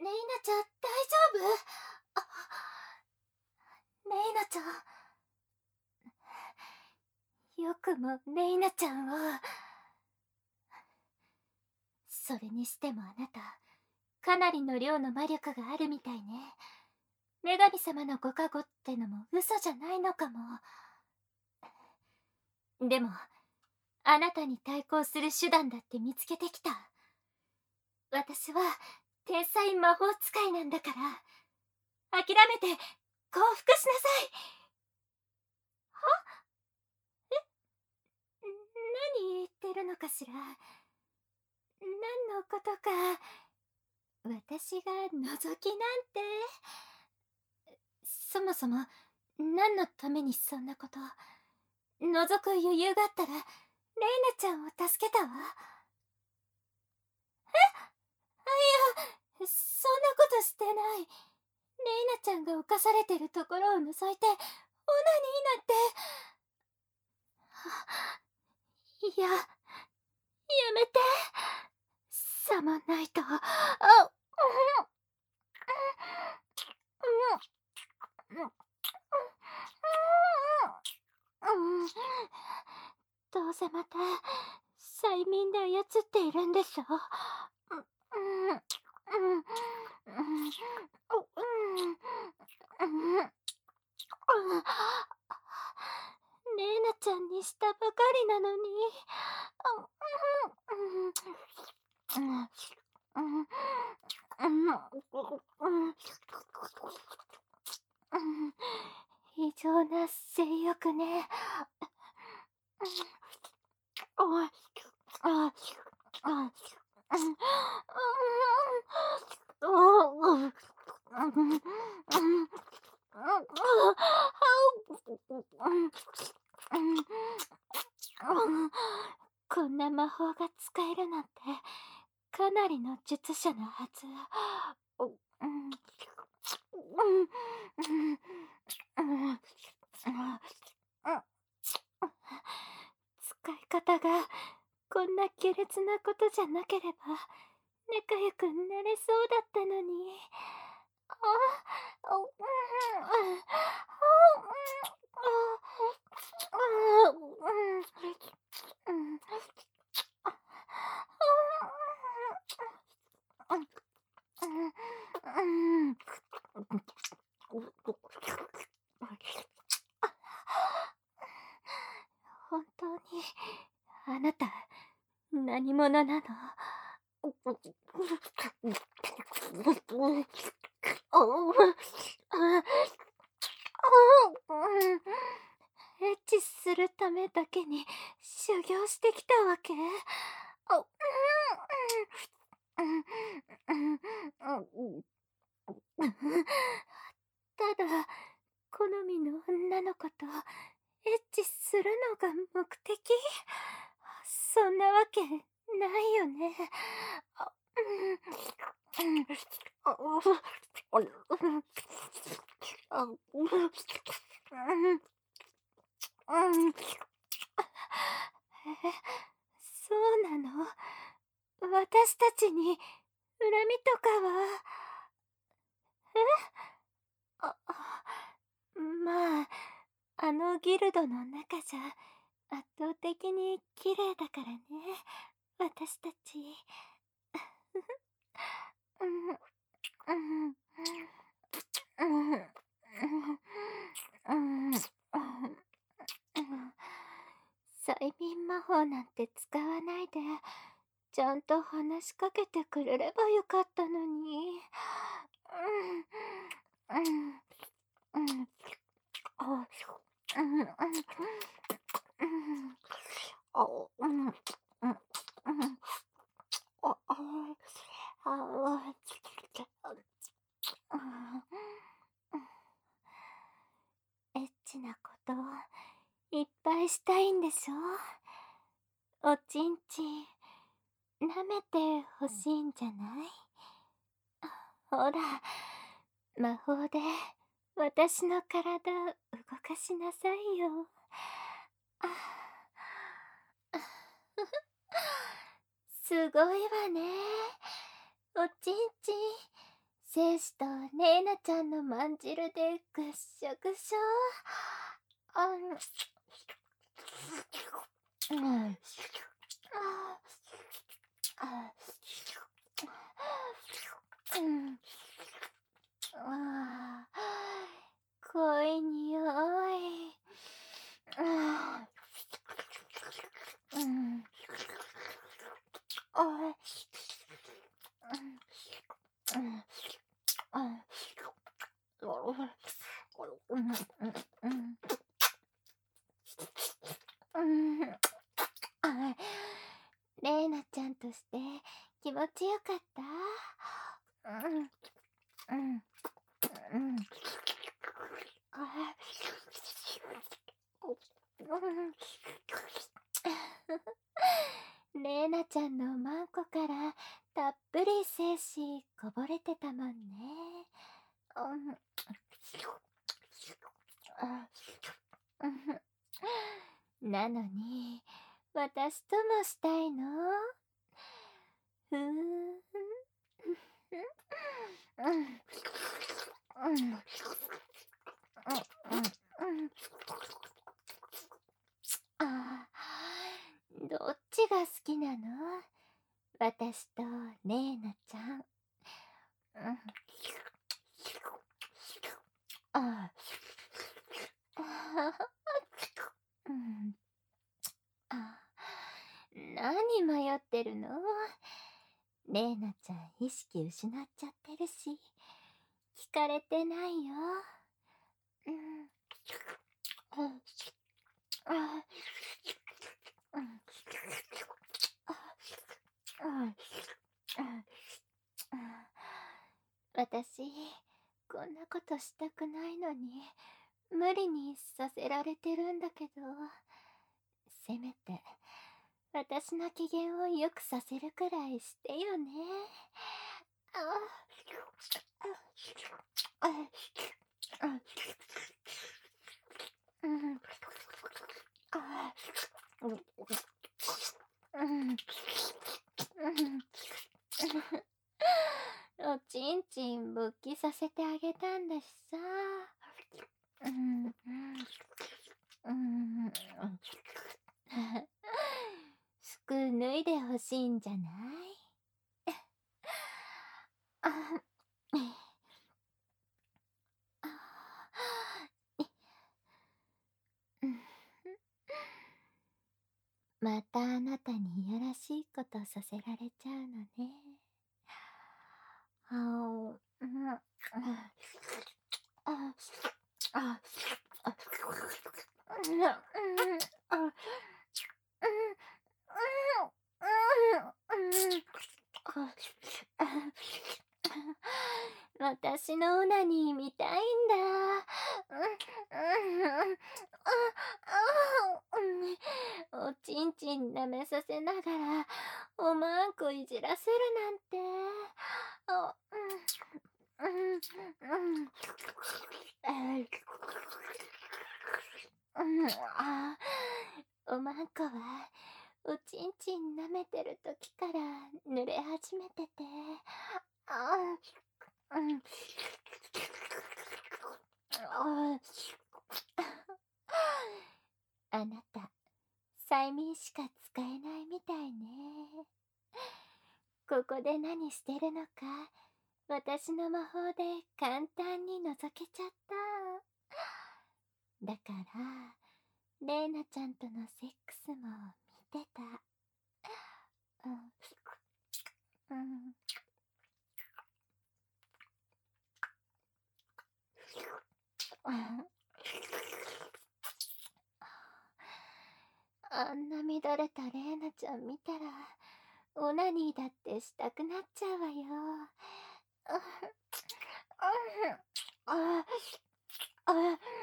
レイナちゃん、大丈夫？あ、レイナちゃん。よくもレイナちゃんを。それにしてもあなた、かなりの量の魔力があるみたいね。女神様のご加護ってのも嘘じゃないのかも。でも、あなたに対抗する手段だって見つけてきた。私は天才魔法使いなんだから、諦めて降伏しなさい。は？何言ってるのかしら。何のことか。私が覗きなんて。そもそも何のためにそんなこと。覗く余裕があったらレイナちゃんを助けたわ。いや、そんなことしてない。レイナちゃんが犯されてるところを覗いてオナニーなんて。いや、やめて。さもないと。どうせまた催眠で操っているんでしょ。レイナちゃんにしたばかりなのに。異常な性欲ね。こんな魔法が使えるなんてかなりの術者のはず。使い方がこんな下劣なことじゃなければ仲良くなれそうだったのに。本当にあなた何者なの？エッチするためだけに修行してきたわけ？ただ好みの女の子とエッチするのが目的？そんなわけないよね。そうなの？私たちに恨みとかは？あ、まあ、あのギルドの中じゃ圧倒的に綺麗だからね、私たち。催眠魔法なんて使わないでちゃんと話しかけてくれればよかったのに。エッチなこといっぱいしたいんでしょ？おちんちん舐めてほしいんじゃない？ほら、魔法で私の体動かしなさいよ。すごいわね。おちんちん精子とレイナちゃんのまんじるでぐっしょぐしょ。あん、うん、あ、うん、あー、濃い匂い。あー、うん、あー、うん、うん、あー、うん、うん、うん、うん、あ、レイナちゃんとして気持ちよかった？うん、うん、うん。あ、うん。レイナちゃんのマンコからたっぷり精子こぼれてたもんね。うん。あ、うん。なのに、私ともしたいの？ふーん。うん。うん。うん。うん。うん。あー、どっちが好きなの？私とレイナちゃん。うん。ああ、うん。あ、何迷ってるの？レイナちゃん意識失っちゃってるし、聞かれてないよ。うん。うん。あ、うん。あ、うん。うん。私、こんなことしたくないのに、無理にさせられてるんだけど、せめて、私の機嫌を良くさせるくらいしてよね。あ、あ、あ、うん、あ、うん、うん、うん、おちんちん勃起させてあげたんだしさ。うん、うん、うん、服脱いでほしいんじゃない？あ、うん。またあなたにいやらしいことさせられちゃうのね。あお、うん、あ、あ、あ、あ、うん、あ、私のオナニー見たいんだ。おちんちん舐めさせながらおまんこいじらせるなんて。あ、うん、うん、うん、あ、おまんこはおちんちん舐めてる時から濡れ始めてて、あ、うん、あ、あなた、催眠しか使えないみたいね。ここで何してるのか、私の魔法で簡単に覗けちゃった。だから、レイナちゃんとのセックスも見てた。うん、うん。あんな乱れたレイナちゃん見たら、オナニーだってしたくなっちゃうわよ。あ、あ、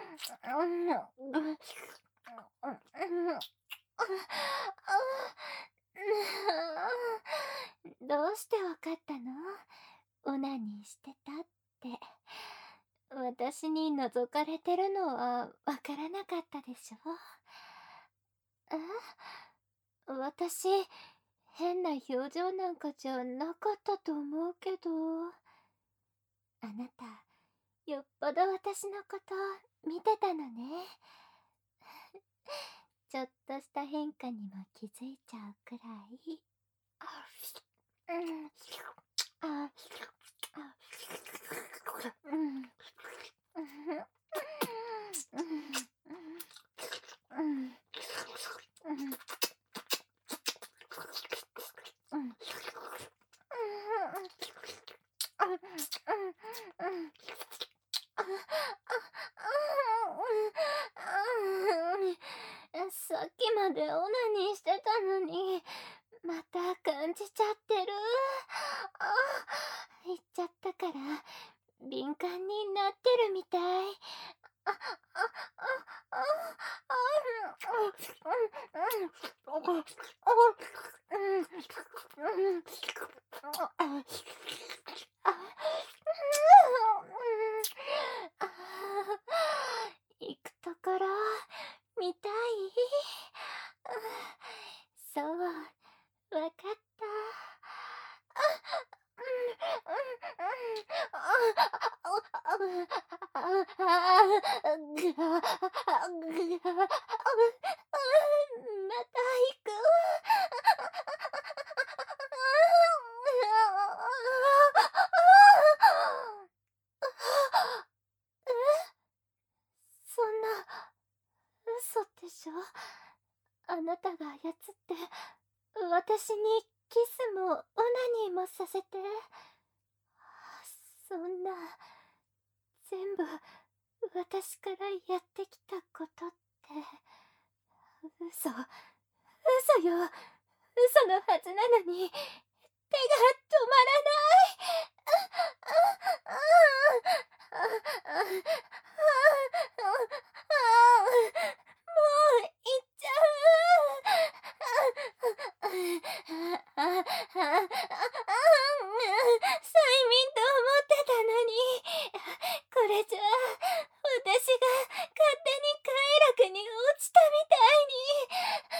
どうしてわかったの？オナニーしてたって。私に覗かれてるのはわからなかったでしょ？私、変な表情なんかじゃなかったと思うけど。 なた、よっぽど私のこと見てたのね。ちょっとした変化にも気づいちゃうくらい。うん。あ、うん。うん。うん。うん。うん。さっきまでオナニーしてたのに、また感じちゃってる。言っちゃったから、敏感になってるみたい。あ、あ、あ、あ、行くところ見たい？そう、わかった。また行く。そんな、嘘でしょ？あなたが操って、私にキスもオナニーもさせて。そんな、全部私からやってきたことって、嘘、嘘よ。嘘のはずなのに、手が止まらない。もう行っちゃう。催眠と思ってたのに、これじゃ私が勝手に快楽に落ちたみたいに。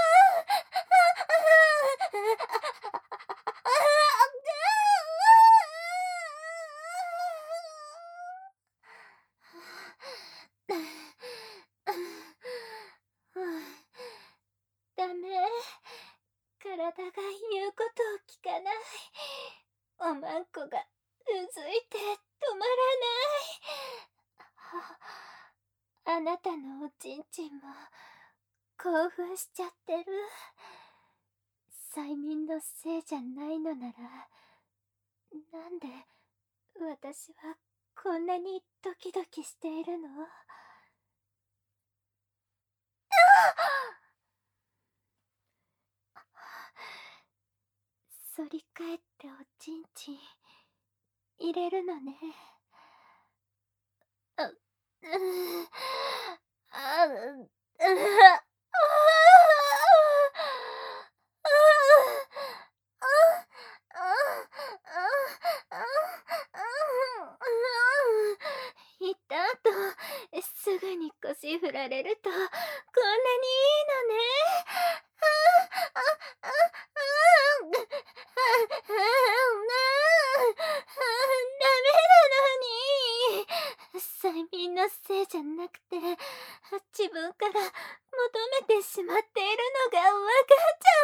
ダメ。体が言うことを聞かない。おまんこがうずいて止まらない。あなたのおちんちんも興奮しちゃってる。催眠のせいじゃないのなら、なんで私はこんなにドキドキしているの？反り返っておちんちん入れるのね。あ、うー、あ、う、あ、行った後、すぐに腰振られると、こんなにいいのね。ダメなのに。催眠のせいじゃなくて、自分から求めてしまっているのがわかっちゃ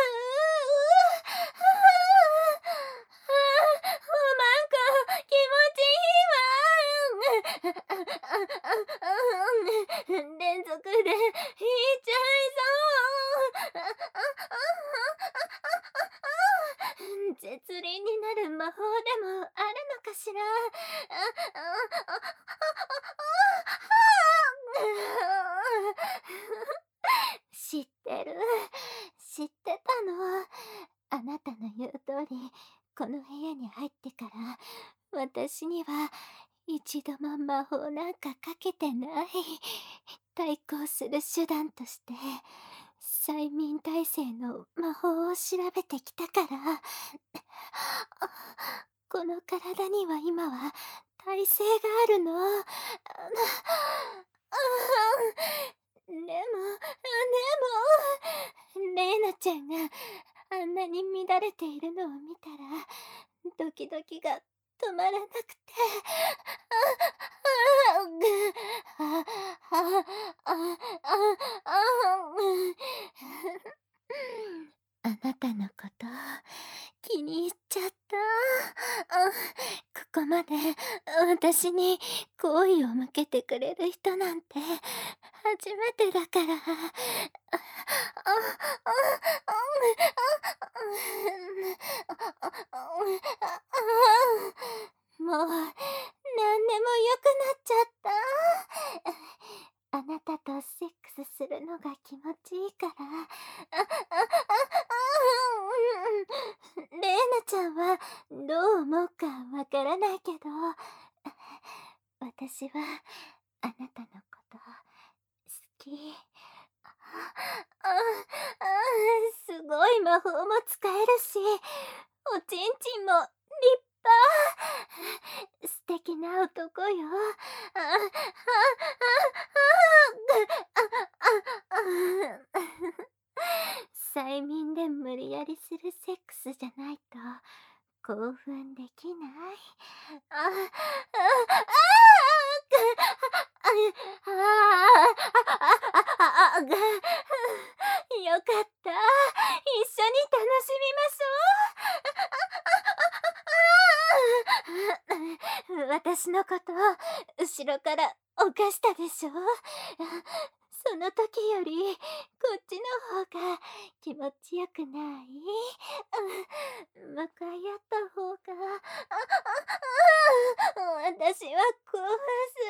う。おまんこ、気持ちいいわ。連続で言っちゃいそう。絶倫になる魔法でもあるのかしら。知ってる。知ってたの。あなたの言う通り、この部屋に入ってから、私には一度も魔法なんかかけてない。対抗する手段として、催眠耐性の魔法を調べてきたから。この体には今は耐性があるの。でも、レイナちゃんがあんなに乱れているのを見たら、ドキドキが止まらなくて。あなたのこと気に入っちゃった。ここまで私に好意を向けてくれる人なんて初めてだから。もう何でも良くなっちゃった。あなたとセックスするのが気持ちいいから。レイナちゃんはどう思うかわからないけど、私はあなたのこと好き。すごい魔法も使えるし、おちんちんも立派。素敵な男よ。催眠で無理やりするセックスじゃないと興奮できない。よかった。一緒に楽しみましょう。私のこと後ろから犯したでしょ。その時よりこっちの方が気持ちよくない？向かい合った方が私は興奮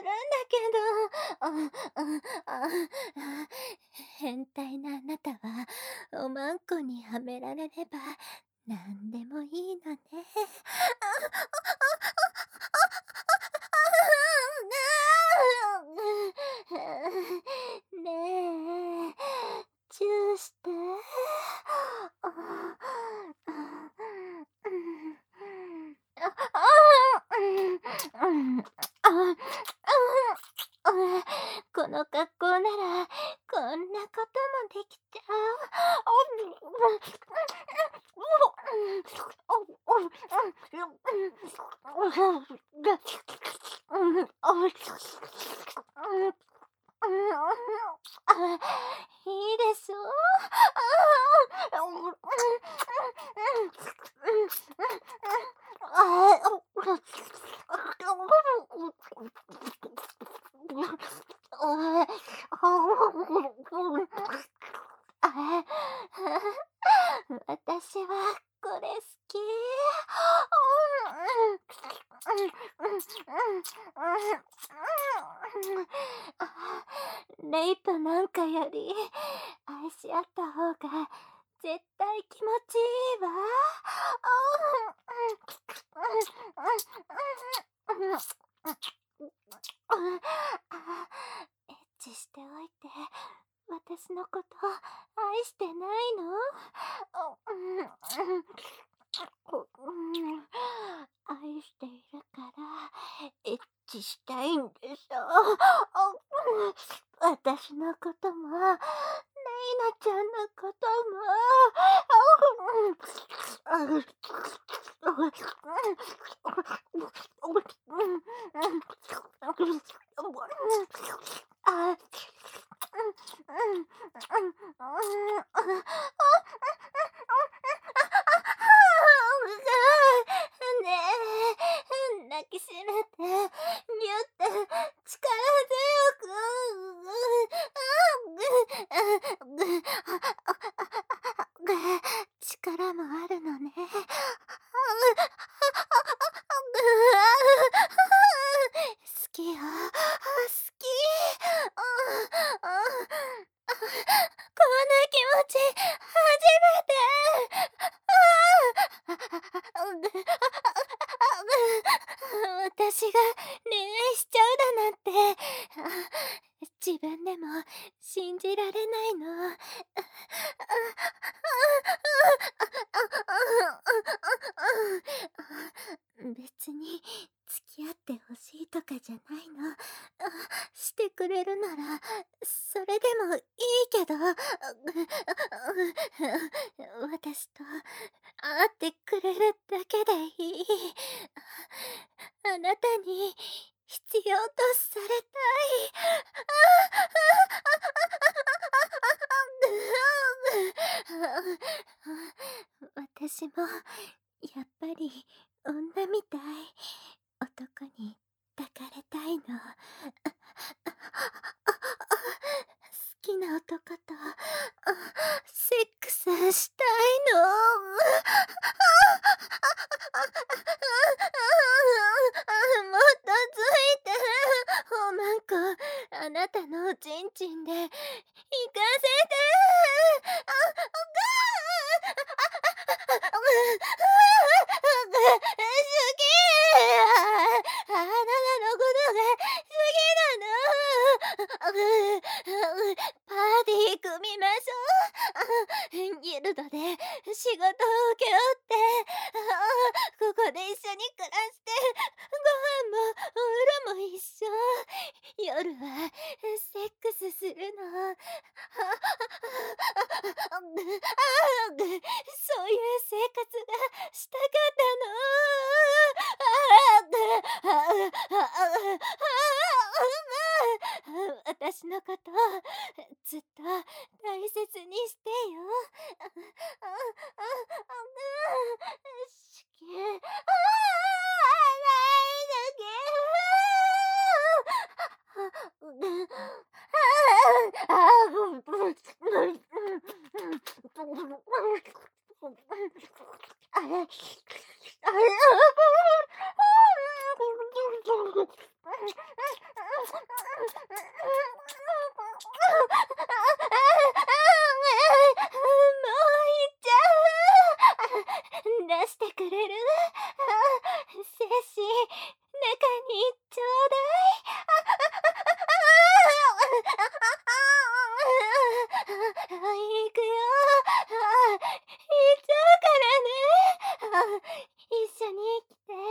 するんだけど。変態なあなたはおまんこにはめられれば何でもいいのね。ねえ、チューして。この格好ならこんなこともできちゃう。いいでしょ。私はこれ好き。レイプなんかより愛し合った方が絶対気持ちいいわ。エッチしておいて私のこと愛してないの？愛しているからエッチしたいんでしょ。私のこともレイナちゃんのことねえ、抱きしめて、ぎゅって力強く。力もあるのね。好きよ、好き。こんな気持ち初めて。私が恋愛しちゃうだなんて自分でも信じられないの。別に付き合ってほしいとかじゃないの。してくれるなら、それでもいいけど、私と会ってくれるだけでいい。あなたに必要とされたい。私もやっぱり女みたい。男に抱かれたいの。好きな男とセックスしたいの。もっとついて。おまんこ、あなたのちんちんで行かせて。好き。あなたのことが好きなの。パーティー組みましょう。ギルドで仕事を請け負って、ここで一緒に暮らして、ご飯もお風呂も一緒。夜はセックスするの。そういう生活がしたかったの。私のことずっと大切にしてよ。死刑。ないだ出してくれる？精子、中にちょうだい。行くよ。行っちゃうからね。一緒に来て。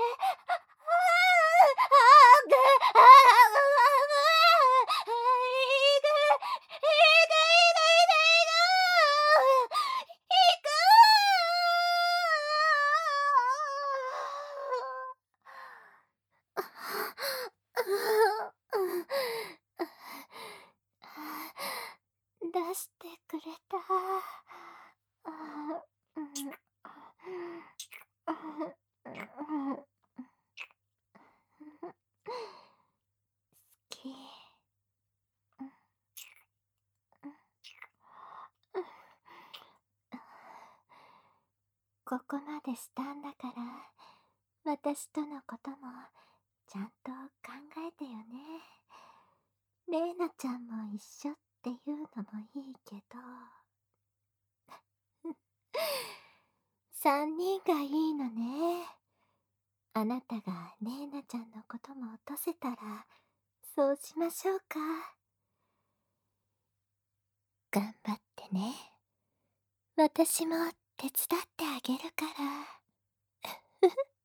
出してくれた。好き。ここまでしたんだから、私とのこともちゃんと考えてよね。れいなちゃんも一緒っていうのもいいけど。3人がいいのね。あなたがれいなちゃんのことも落とせたら、そうしましょうか。頑張ってね。私も手伝ってあげるから。